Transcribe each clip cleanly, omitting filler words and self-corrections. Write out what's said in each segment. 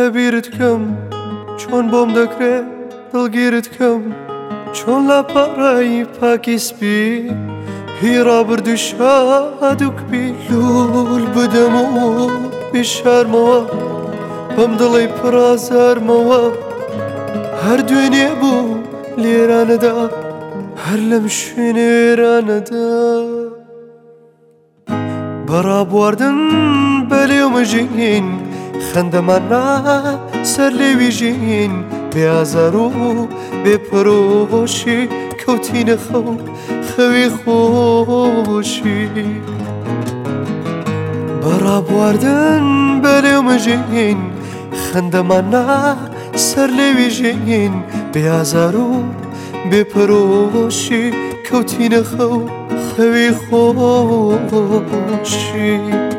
لەبیرت کەم چۆن بۆم دەکرێت دڵگیرت کەم چۆن لە پەڕایی پاکی سپی هیڕا بردو شادوکبی لول بدەم و بیشارمەوە بەم دڵی پڕازارمەوە هەر دوێنێ بوو لێرانەدا هەر لەم شوێنێرانەدا بەڕابواردن بەلێو مەژین خەندەماننا سەر لێوی ژین بێئازار و بێپەرۆشی کەوتینە خەوی خۆشی بەڕابواردن بەلێو مەژین خەندەماننا سەر لێوی ژین بێئازار و بێپەرۆشی کەوتینە خەوی خۆشی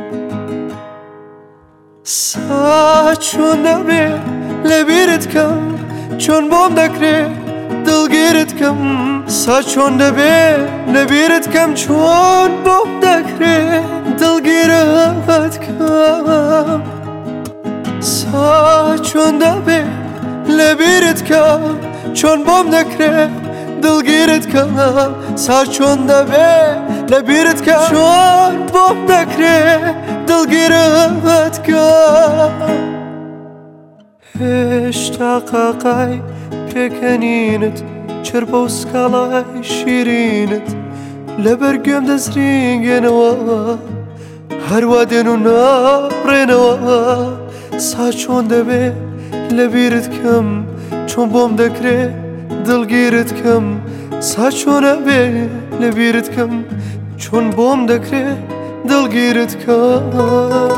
سا چۆن دەبێ لەبیرت کەم چۆن بۆم دەکرێت دڵگیرت کەم سا چۆن دەبێ لەبیرت کەم چۆن بۆم دەکرێت دڵگیرت کەم سا چۆن دەبێ لەبیرت کەم چۆن بۆم دەکرێت دڵگیرت کەم سا چۆن دەبێ لەبیرت کەم چۆن بۆم دەکرێت دڵگیرت کەم هێشتا قاقای پێکەنینت چربە و سکاڵای شیرینت لەبەر گوێم دەزرینگێنەوە هەروە دێن و ناڕێنەوە سا چۆن دەبێ لەبیرت کەم چۆن بۆم دەکرێت دڵگیرت کەم سا چۆن ئەبێ لەبیرت کەم چۆن بۆم دەکرێت دڵگیرت کەم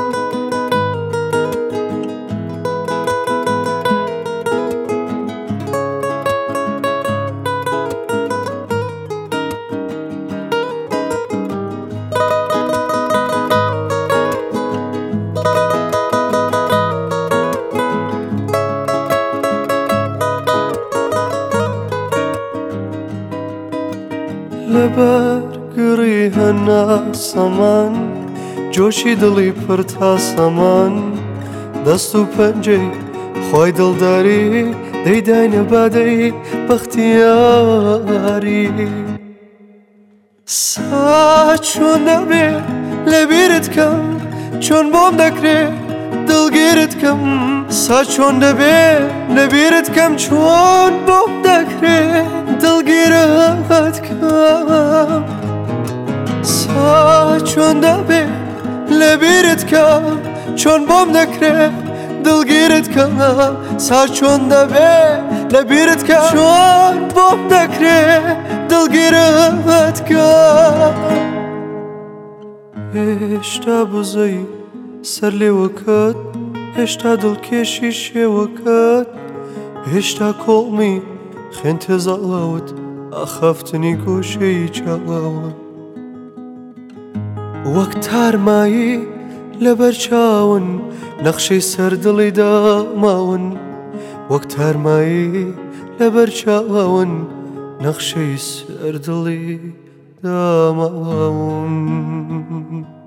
لەبەر گڕی هەنا سەمان جۆشی دڵی پڕ تا سەمان دەست و پەنجەی خۆی دڵداری دەیداینە بادەی بەختیاری سا چۆن دەبێ لەبیرت کەم چۆن بۆم دەکرێت دڵگیرت کەم سا چۆن دەبێ لەبیرت کەم چۆن بۆم دەکرێت دڵگیرت کەم سا چۆن دەبێ لەبیرت کەم چۆن بۆم دەکرێت دڵگیرت کەم سا چۆن دەبێ لەبیرت کەم چۆن بۆم دەکرێت دڵگیرت کەم هێشتا بزەی سەر لێوەکەت هێشتا دڵکێشی شێوەکەت هێشتا کۆڵمی خوێن تێزاڵاوت ئاخافتنی گۆشەی چاڵاوە وەک تارمایی لەبەر چاون نەخشەی سەردڵی داماون وەک تارمایی لەبەر چاون نەخشەی سەردڵی داماون